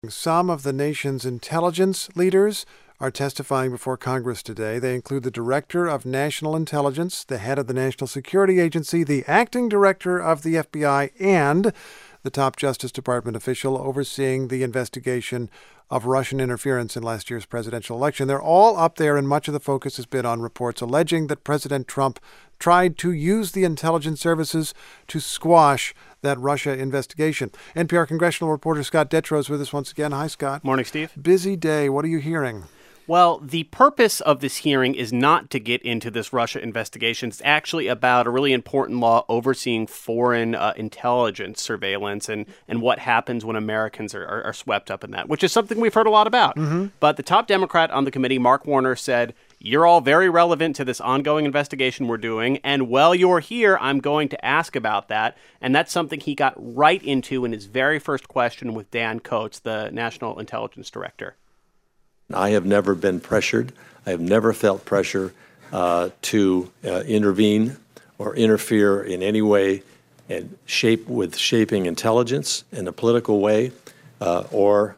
Some of the nation's intelligence leaders are testifying before Congress today. They include the Director of National Intelligence, the head of the National Security Agency, the acting director of the FBI, and the top Justice Department official overseeing the investigation of Russian interference in last year's presidential election. They're all up there, and much of the focus has been on reports alleging that President Trump tried to use the intelligence services to squash that Russia investigation. NPR congressional reporter Scott Detrow is with us once again. Hi, Scott. Morning, Steve. Busy day. What are you hearing? Well, the purpose of this hearing is not to get into this Russia investigation. It's actually about a really important law overseeing foreign intelligence surveillance and what happens when Americans are swept up in that, which is something we've heard a lot about. Mm-hmm. But the top Democrat on the committee, Mark Warner, said, "You're all very relevant to this ongoing investigation we're doing, and while you're here, I'm going to ask about that." And that's something he got right into in his very first question with Dan Coats, the National Intelligence Director. I have never been pressured. I have never felt pressure to intervene or interfere in any way and shaping intelligence in a political way or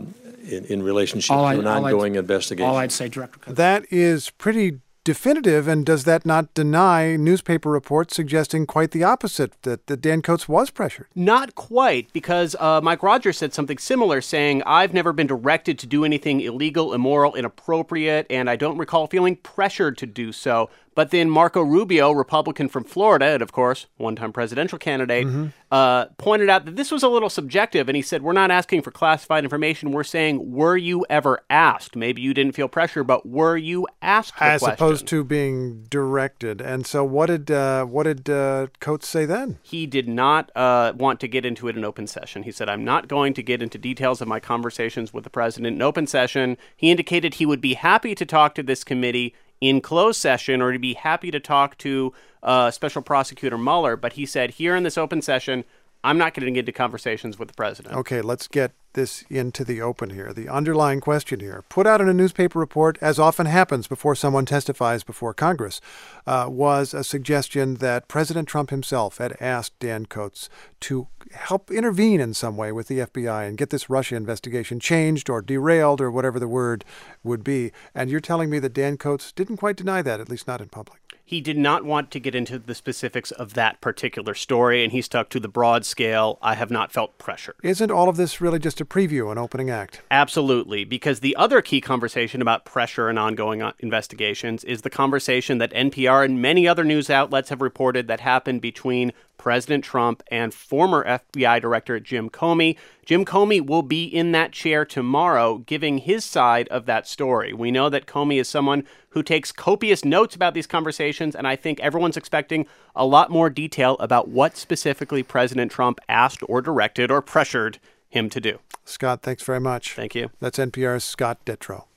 in relationship to an ongoing investigation. All I'd say, Director Coats. That is pretty definitive, and does that not deny newspaper reports suggesting quite the opposite, that Dan Coats was pressured? Not quite, because Mike Rogers said something similar, saying, "I've never been directed to do anything illegal, immoral, inappropriate, and I don't recall feeling pressured to do so." But then Marco Rubio, Republican from Florida, and of course, one-time presidential candidate, pointed out that this was a little subjective. And he said, "We're not asking for classified information. We're saying, were you ever asked? Maybe you didn't feel pressure, but were you asked the question?" As opposed to being directed. And so what did Coats say then? He did not want to get into it in open session. He said, "I'm not going to get into details of my conversations with the president in open session." He indicated he would be happy to talk to this committee in closed session, or to be happy to talk to Special Prosecutor Mueller. But he said, here in this open session, I'm not getting into conversations with the president. Okay, let's get this into the open here. The underlying question here, put out in a newspaper report, as often happens before someone testifies before Congress, was a suggestion that President Trump himself had asked Dan Coats to help intervene in some way with the FBI and get this Russia investigation changed or derailed or whatever the word would be. And you're telling me that Dan Coats didn't quite deny that, at least not in public. He did not want to get into the specifics of that particular story, and he stuck to the broad scale. "I have not felt pressure." Isn't all of this really just a preview, an opening act? Absolutely, because the other key conversation about pressure and ongoing investigations is the conversation that NPR and many other news outlets have reported that happened between President Trump and former FBI Director Jim Comey. Jim Comey will be in that chair tomorrow giving his side of that story. We know that Comey is someone who takes copious notes about these conversations, and I think everyone's expecting a lot more detail about what specifically President Trump asked or directed or pressured him to do. Scott, thanks very much. Thank you. That's NPR's Scott Detrow.